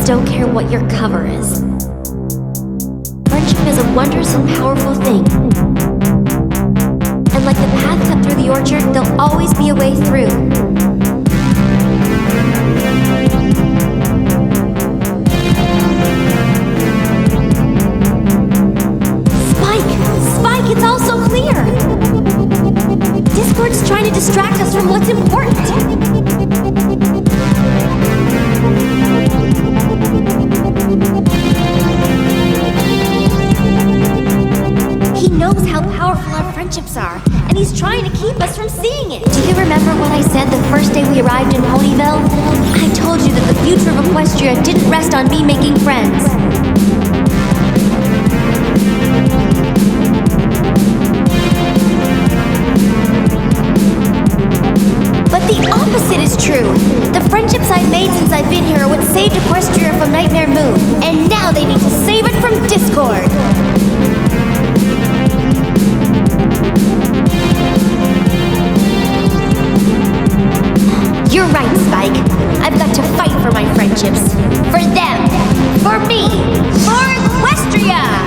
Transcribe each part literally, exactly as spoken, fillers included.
don't care what your cover is. Friendship is a wondrous and powerful thing. And like the path cut through the orchard, there'll always be a way through. Spike! Spike, it's all so clear! Discord's trying to distract us from what's important. He knows how powerful our friendships are, and he's trying to keep us from seeing it. Do you remember what I said the first day we arrived in Ponyville? I told you that the future of Equestria didn't rest on me making friends. But the opposite is true. The friendships I've made since I've been here are what saved Equestria from Nightmare Moon, and now they need to save it from Discord. You're right, Spike. I've got to fight for my friendships. For them. For me. For Equestria!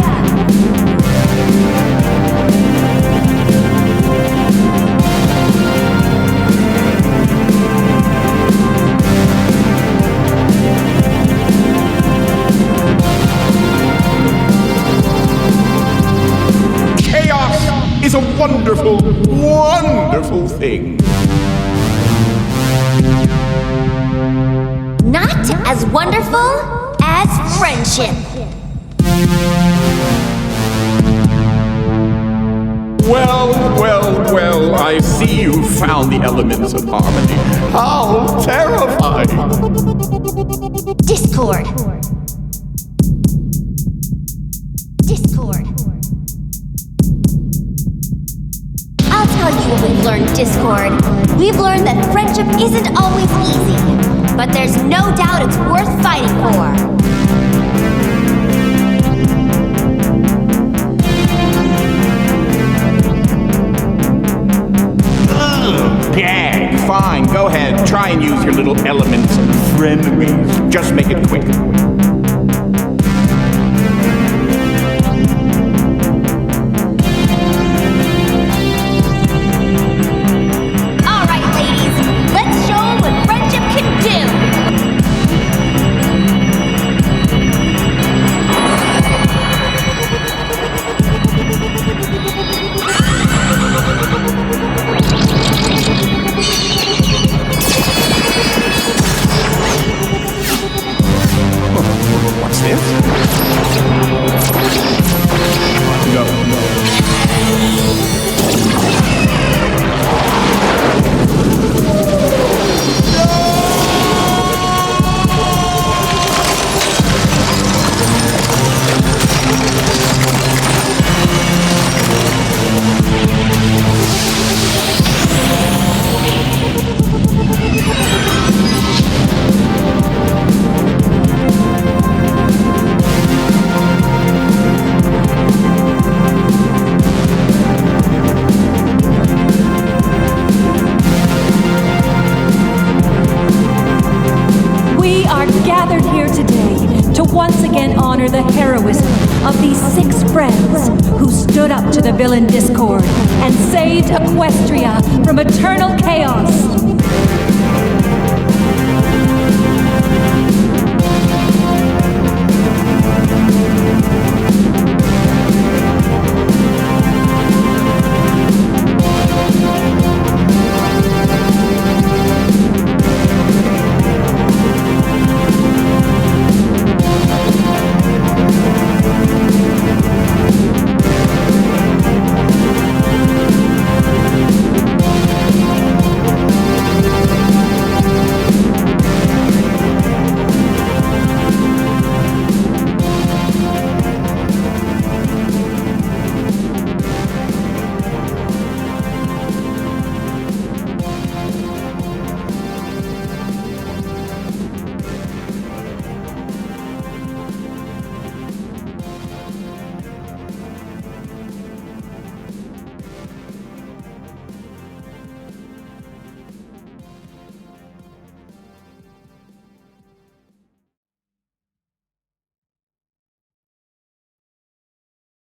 Chaos is a wonderful, wonderful thing. Not as wonderful as friendship. Well, well, well, I see you found the elements of harmony. How terrifying! Discord. Discord. I'll tell you what we've learned, Discord. We've learned that friendship isn't always easy, but there's no doubt it's worth fighting for. Yeah, fine, go ahead. Try and use your little elements and frenemies. Just make it quick. All right, ladies. Let's show them what friendship can do. What's this? No, no. Gathered here today to once again honor the heroism of these six friends who stood up to the villain Discord and saved Equestria from eternal chaos.